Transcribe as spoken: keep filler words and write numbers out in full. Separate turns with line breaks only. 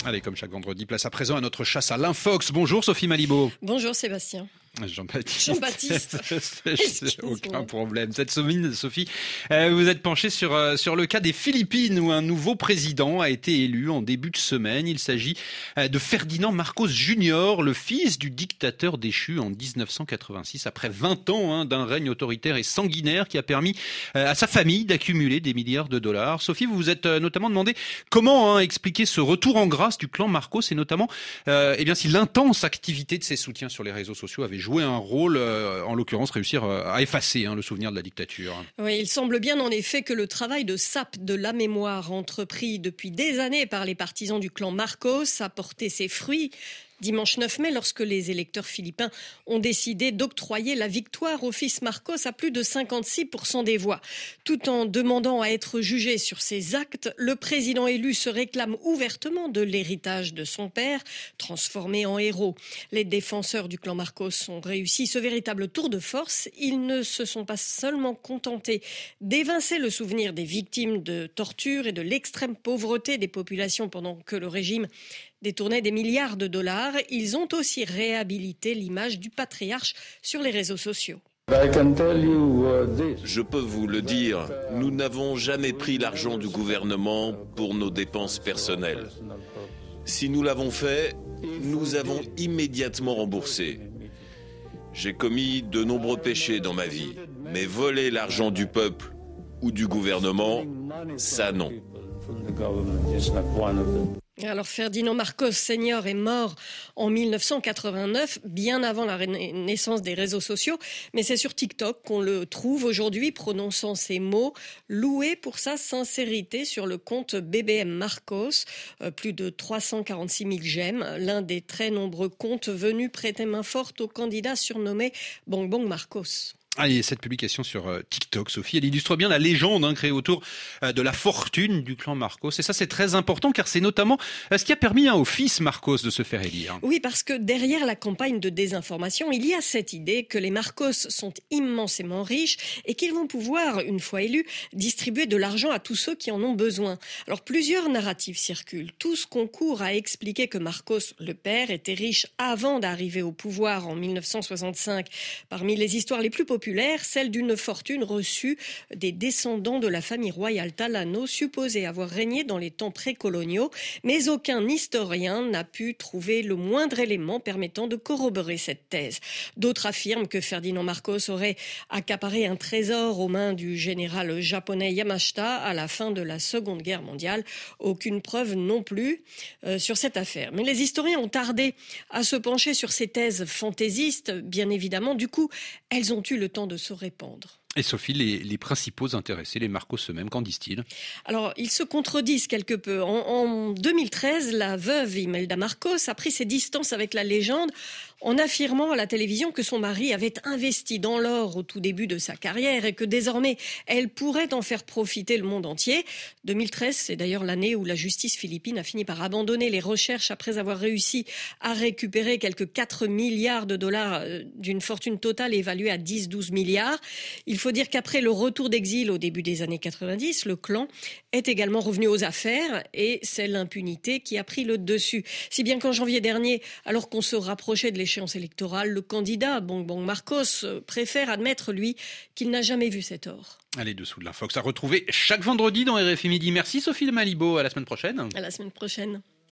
Allez, comme chaque vendredi, place à présent à notre chasse à l'infox. Bonjour Sophie Malibaud.
Bonjour Sébastien.
Jean-Baptiste.
Jean-Baptiste.
Aucun problème. Cette semaine, Sophie, euh, vous êtes penchée sur, euh, sur le cas des Philippines où un nouveau président a été élu en début de semaine. Il s'agit euh, de Ferdinand Marcos Junior, le fils du dictateur déchu en dix-neuf cent quatre-vingt-six, après vingt ans hein, d'un règne autoritaire et sanguinaire qui a permis euh, à sa famille d'accumuler des milliards de dollars. Sophie, vous vous êtes euh, notamment demandé comment hein, expliquer ce retour en grâce du clan Marcos et notamment euh, eh bien, si l'intense activité de ses soutiens sur les réseaux sociaux avait jouer un rôle, euh, en l'occurrence réussir à effacer hein, le souvenir de la dictature.
Oui, il semble bien en effet que le travail de sape de la mémoire entrepris depuis des années par les partisans du clan Marcos a porté ses fruits. Dimanche neuf mai, lorsque les électeurs philippins ont décidé d'octroyer la victoire au fils Marcos à plus de cinquante-six pour cent des voix. Tout en demandant à être jugé sur ses actes, le président élu se réclame ouvertement de l'héritage de son père, transformé en héros. Les défenseurs du clan Marcos ont réussi ce véritable tour de force. Ils ne se sont pas seulement contentés d'évincer le souvenir des victimes de torture et de l'extrême pauvreté des populations pendant que le régime détournaient des milliards de dollars, ils ont aussi réhabilité l'image du patriarche sur les réseaux sociaux.
Je peux vous le dire, nous n'avons jamais pris l'argent du gouvernement pour nos dépenses personnelles. Si nous l'avons fait, nous avons immédiatement remboursé. J'ai commis de nombreux péchés dans ma vie, mais voler l'argent du peuple ou du gouvernement, ça non.
Alors Ferdinand Marcos Senior est mort en dix-neuf cent quatre-vingt-neuf, bien avant la naissance des réseaux sociaux, mais c'est sur TikTok qu'on le trouve aujourd'hui prononçant ces mots, loué pour sa sincérité sur le compte B B M Marcos, euh, plus de trois cent quarante-six mille j'aime, l'un des très nombreux comptes venus prêter main forte au candidat surnommé Bong Bong Marcos.
Allez, cette publication sur euh, TikTok, Sophie, elle illustre bien la légende hein, créée autour euh, de la fortune du clan Marcos. Et ça, c'est très important car c'est notamment euh, ce qui a permis hein, au fils Marcos de se faire élire.
Oui, parce que derrière la campagne de désinformation, il y a cette idée que les Marcos sont immensément riches et qu'ils vont pouvoir, une fois élus, distribuer de l'argent à tous ceux qui en ont besoin. Alors, plusieurs narratifs circulent. Tous concourent à expliquer que Marcos, le père, était riche avant d'arriver au pouvoir en dix-neuf cent soixante-cinq. Parmi les histoires les plus populaires, celle d'une fortune reçue des descendants de la famille royale Talano, supposée avoir régné dans les temps précoloniaux, mais aucun historien n'a pu trouver le moindre élément permettant de corroborer cette thèse. D'autres affirment que Ferdinand Marcos aurait accaparé un trésor aux mains du général japonais Yamashita à la fin de la Seconde Guerre mondiale. Aucune preuve non plus euh, sur cette affaire. Mais les historiens ont tardé à se pencher sur ces thèses fantaisistes, bien évidemment. Du coup, elles ont eu le temps de se répandre.
Et Sophie, les, les principaux intéressés, les Marcos eux-mêmes, qu'en disent-ils ?
Alors, ils se contredisent quelque peu. En, en deux mille treize, la veuve Imelda Marcos a pris ses distances avec la légende en affirmant à la télévision que son mari avait investi dans l'or au tout début de sa carrière et que désormais, elle pourrait en faire profiter le monde entier. deux mille treize, c'est d'ailleurs l'année où la justice philippine a fini par abandonner les recherches après avoir réussi à récupérer quelques quatre milliards de dollars d'une fortune totale évaluée à dix à douze milliards. Il Il faut dire qu'après le retour d'exil au début des années quatre-vingt-dix, le clan est également revenu aux affaires et c'est l'impunité qui a pris le dessus. Si bien qu'en janvier dernier, alors qu'on se rapprochait de l'échéance électorale, le candidat Bong Bong Marcos préfère admettre, lui, qu'il n'a jamais vu cet or.
Allez, dessous de l'infox à retrouver chaque vendredi dans R F I Midi. Merci Sophie de Malibaud, à la semaine prochaine.
À la semaine prochaine.